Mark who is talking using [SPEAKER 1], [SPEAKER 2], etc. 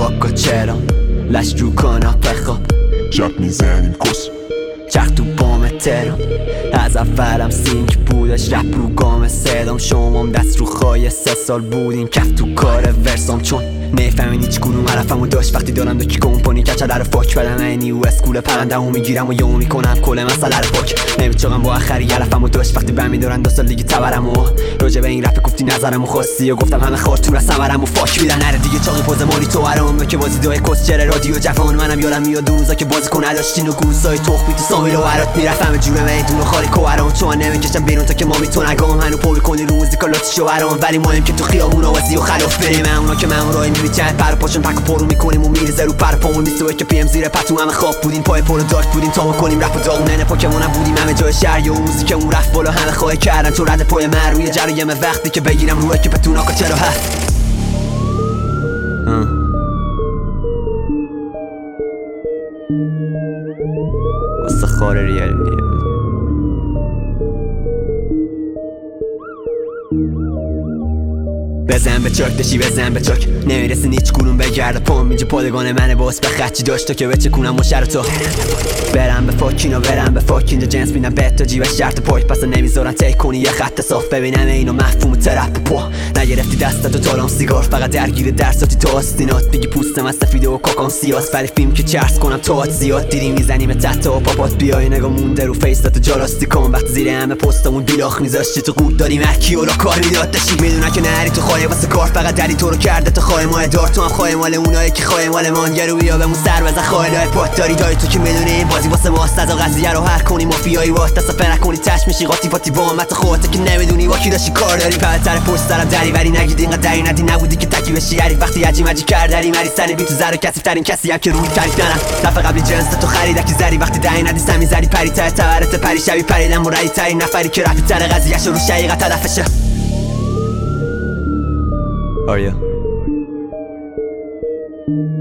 [SPEAKER 1] واکا چرا لش رو کنم بخواب
[SPEAKER 2] شب میزنیم کس
[SPEAKER 1] چرخ تو بام ترم از اولم سینک بودش رپ رو گام صدام شمام دست رو خواهی 3 سال بودیم کف تو کار ورسام چون نفهمین هیچ گونو عرفمو داشت وقتی دارم دو کی کمپانی کچه در فاک بدم اینی و اسکول پرنده همو میگیرم و یهو میکنم کل مسئله رو پاک نمیچاقم با آخری عرفمو داشت وقتی بهم میدارن 2 سال دیگه تبرم و راجع به این رپ گفتی نظرمو خواستی و گفتم همه خاطور از ثمرم و فاک میدن نره دیگه چاقی پوز مالی تو هرام که بازی دای کسچر رادیو جوان منم یادم میاد اون روزا که بازیکن نداشتین و گوسای تخمی تو سامیل و برات میرفتم جوره میدون و خالی کوهرام چون نمیکشم بیرون تا که ما میتون نگام هنو پر کنی رو موزیکالاتی شوهرام ولی مهم که تو خیابون آوازی و خلاف بریم اونا که من راهی میچن پر پاشون پک و پرو میکنیم و میریزه رو پر پامون 21 پی ام زیر پتو همه خواب بودیم پای پر دارت بودیم تا ما کنیم رپ و داغونه پوکمون بودیم همه جای شهر و موزیکمون رفت بالا همه خواهی کردن تو رد پای من روی جرایم وقتی که بگیرم روی که بتون آقا چرا هست واسه خاره ریالیه بزن به چاک داشی بزن به چاک نمیرسین هیچ گروم بگرده پام اینجا پادگان منه باس به خچی داشت تا که بچه کنم مشر تو برم به فاکینو برم به فاک اینجا جنس میدم بهت تا جیبش شرط پاک پس نمیذارن تک کنی یه خط صاف ببینم اینو مفهوم ترپ پا نگرفتی دستتو تالام سیگار فقط درگیر درساتی تو آستینات بگی پوستم از سفیده و کاکام سیاس ولی فیلم که چرس کنم تات زیاد دیدی میزنیم تحت و پاپات بیای نگاه مونده رو فیسات جالاستی کن وقت زیر همه پستمون بیلاخ میذاشتی تو قود داریم هرکی اولا کار میداد داشتی میدونن که نری تو خواهی واسه کار فقط دری تو رو کرده تا خواهی ماه دار تو هم خواهی مال اونایی که خواهی مال مان یه رو بیا بمون سر بزن خواهی لای پات داری دایی تو که میدونی این بازی واسه ماست از قضیه رو هر کنی مافیایی واسه دست فرق کنی تش میشی قاطی پاتی با امت خودت که نمیدونی با کی داشتی کار داری پلتر پشت سرم دری ولی نگید اینقدر دری ندی نبودی که تکی بشی یعنی وقتی عجی مجی کردری مری سری بی تو زر و کثیف ترین کسی هم که روی تعریف نرم دفعه قبلی جنس تو خرید کی زری وقتی دری ندی سمی زری پری تر تورت پری شبی پریدم و رای ترین نفری که رفی تر قضیه‌شو رو شیقت هدفشه آریا